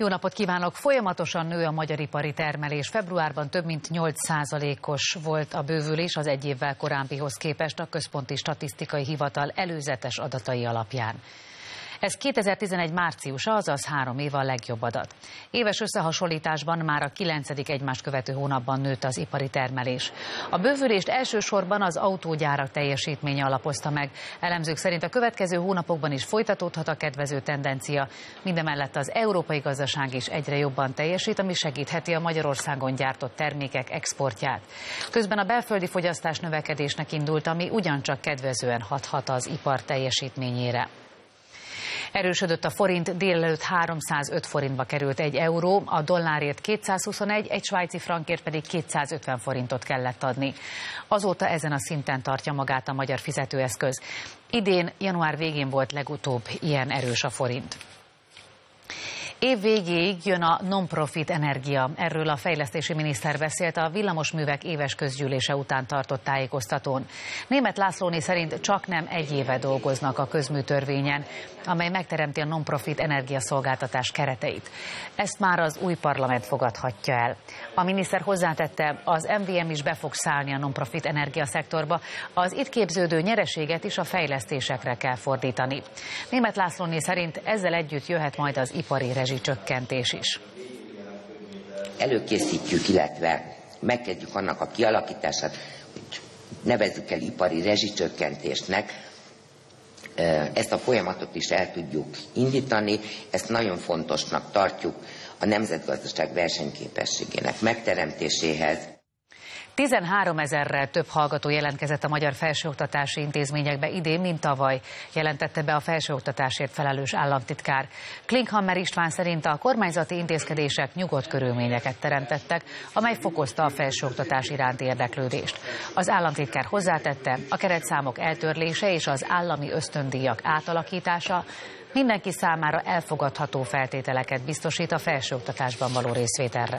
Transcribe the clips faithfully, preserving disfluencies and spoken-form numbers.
Jó napot kívánok! Folyamatosan nő a magyar ipari termelés. Februárban több mint nyolc százalékos volt a bővülés az egy évvel korábbihoz képest a Központi Statisztikai Hivatal előzetes adatai alapján. Ez kétezer-tizenegy márciusa, azaz három év a legjobb adat. Éves összehasonlításban már a kilencedik egymást követő hónapban nőtt az ipari termelés. A bővülést elsősorban az autógyárak teljesítménye alapozta meg. Elemzők szerint a következő hónapokban is folytatódhat a kedvező tendencia. Mindemellett az európai gazdaság is egyre jobban teljesít, ami segítheti a Magyarországon gyártott termékek exportját. Közben a belföldi fogyasztás növekedésnek indult, ami ugyancsak kedvezően hathat az ipar teljesítményére. Erősödött a forint, délelőtt háromszázöt forintba került egy euró, a dollárért kétszázhuszonegy, egy svájci frankért pedig kétszázötven forintot kellett adni. Azóta ezen a szinten tartja magát a magyar fizetőeszköz. Idén január végén volt legutóbb ilyen erős a forint. Év végéig jön a non-profit energia. Erről a fejlesztési miniszter beszélt a villamosművek éves közgyűlése után tartott tájékoztatón. Németh Lászlóné szerint csak nem egy éve dolgoznak a közműtörvényen, amely megteremti a non-profit energiaszolgáltatás kereteit. Ezt már az új parlament fogadhatja el. A miniszter hozzátette, az em vé em is be fog szállni a non-profit energiaszektorba, az itt képződő nyereséget is a fejlesztésekre kell fordítani. Németh Lászlóné szerint ezzel együtt jöhet majd az ipari rezsicsökkentés is. Előkészítjük, illetve megkezdjük annak a kialakítását, hogy nevezzük el ipari rezsicsökkentésnek. Ezt a folyamatot is el tudjuk indítani, ezt nagyon fontosnak tartjuk a nemzetgazdaság versenyképességének megteremtéséhez. tizenháromezerrel több hallgató jelentkezett a magyar felsőoktatási intézményekbe idén, mint tavaly, jelentette be a felsőoktatásért felelős államtitkár. Klinkhammer István szerint a kormányzati intézkedések nyugodt körülményeket teremtettek, amely fokozta a felsőoktatás iránti érdeklődést. Az államtitkár hozzátette, a keretszámok eltörlése és az állami ösztöndíjak átalakítása mindenki számára elfogadható feltételeket biztosít a felsőoktatásban való részvételre.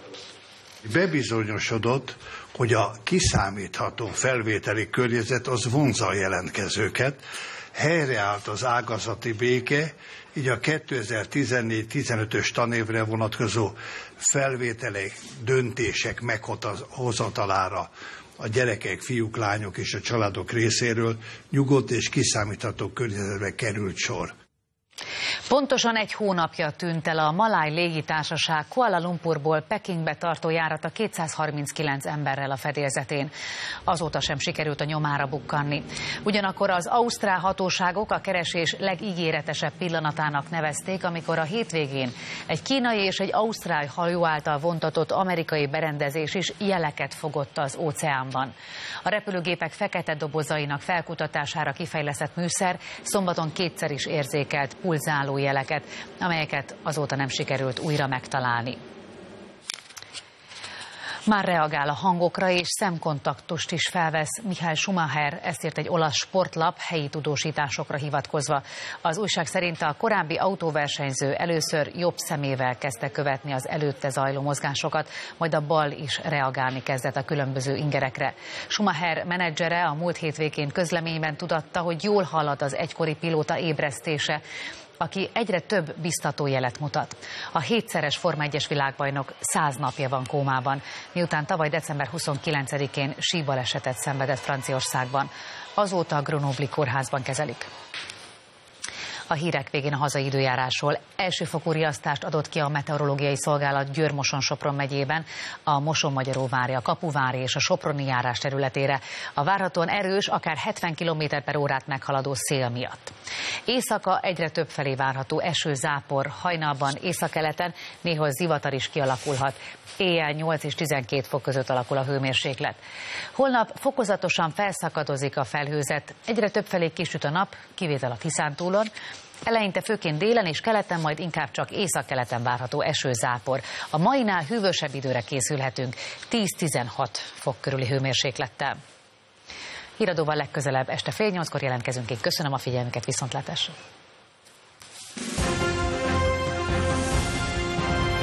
Bebizonyosodott, hogy a kiszámítható felvételi környezet az vonzza a jelentkezőket, helyreállt az ágazati béke, így a kétezer-tizennégy tizenötös tanévre vonatkozó felvételi döntések meghozatalára a gyerekek, fiúk, lányok és a családok részéről nyugodt és kiszámítható környezetbe került sor. Pontosan egy hónapja tűnt el a Maláj légitársaság Kuala Lumpurból Pekingbe tartó járata kétszázharminckilenc emberrel a fedélzetén. Azóta sem sikerült a nyomára bukkanni. Ugyanakkor az ausztrál hatóságok a keresés legígéretesebb pillanatának nevezték, amikor a hétvégén egy kínai és egy ausztrál hajó által vontatott amerikai berendezés is jeleket fogott az óceánban. A repülőgépek fekete dobozainak felkutatására kifejlesztett műszer szombaton kétszer is érzékelt pulzáló jeleket, amelyeket azóta nem sikerült újra megtalálni. Már reagál a hangokra és szemkontaktust is felvesz Michael Schumacher, ezt írt egy olasz sportlap helyi tudósításokra hivatkozva. Az újság szerint a korábbi autóversenyző először jobb szemével kezdte követni az előtte zajló mozgásokat, majd a bal is reagálni kezdett a különböző ingerekre. Schumacher menedzsere a múlt hétvégén közleményben tudatta, hogy jól halad az egykori pilóta ébresztése, aki egyre több biztató jelet mutat. A hétszeres Forma egyes világbajnok száz napja van kómában, miután tavaly december huszonkilencedikén síbalesetet szenvedett Franciaországban. Azóta a Grenoble-i kórházban kezelik. A hírek végén a hazai időjárásról. Elsőfokú riasztást adott ki a meteorológiai szolgálat Győr-Moson-Sopron megyében, a Moson-Magyaróvári, a Kapuvári és a soproni járás területére. A várhatóan erős, akár hetven kilométer per órát meghaladó szél miatt. Éjszaka egyre több felé várható eső, zápor, hajnalban északkeleten néhol zivatar is kialakulhat. Éjjel nyolc és tizenkét fok között alakul a hőmérséklet. Holnap fokozatosan felszakadozik a felhőzet, egyre több felé kisüt a nap, kivétel a Tiszántúlon. Eleinte főként délen és keleten, majd inkább csak északkeleten várható esőzápor. A mainál hűvösebb időre készülhetünk, tíz-tizenhat fok körüli hőmérséklettel. Híradóval legközelebb este fél nyolckor jelentkezünk. Én köszönöm a figyelmüket, viszontlátásra!